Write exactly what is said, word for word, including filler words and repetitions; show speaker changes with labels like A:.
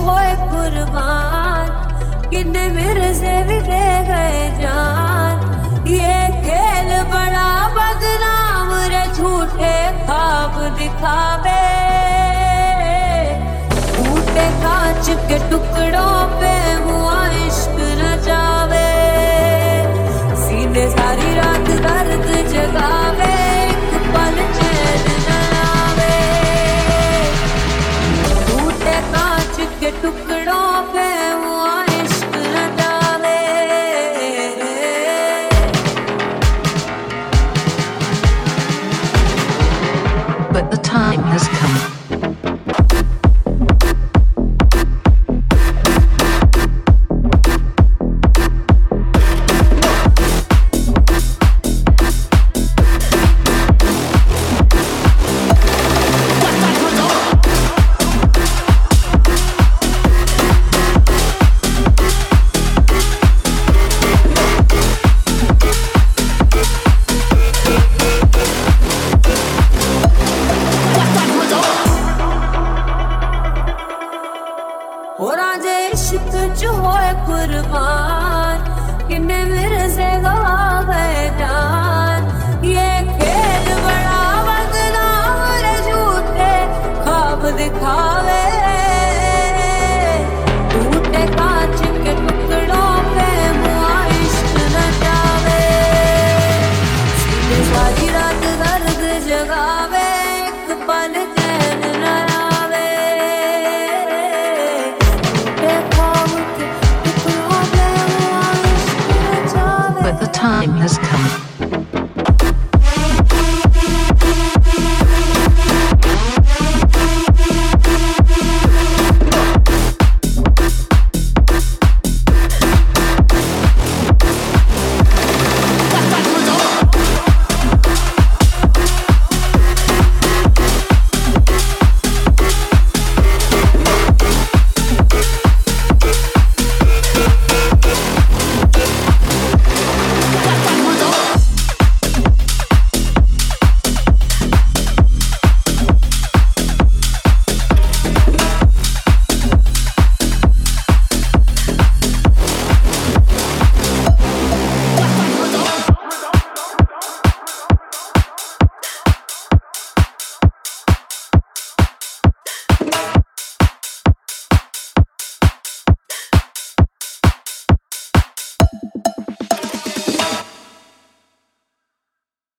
A: होए कुर्बान, किन्ने मेरे से भी दे गए जान। ये खेल बड़ा बदनाम रे, झूठे ख्वाब दिखावे, टूटे कांच के टुकड़ों पे हुआ इश्क न जावे। सीने सारी रात दर्द जगावे, एक पल चैन न आवे। टूटे कांच के टुकड़ों पे हुआ इश्क न जावे।
B: But the time has come.
A: हो राजे इश्क च होए कुर्बान, किन्ने मेरे से गवा गए जान। ये खेल बड़ा बदनाम रे, झूठे ख्वाब दिखावे, टूटे कांच के टुकड़ों पे हुआ इश्क न जावे। सीधे सारी रात दर्द जगावे, एक पल चैन न आवे।
B: But the time has come.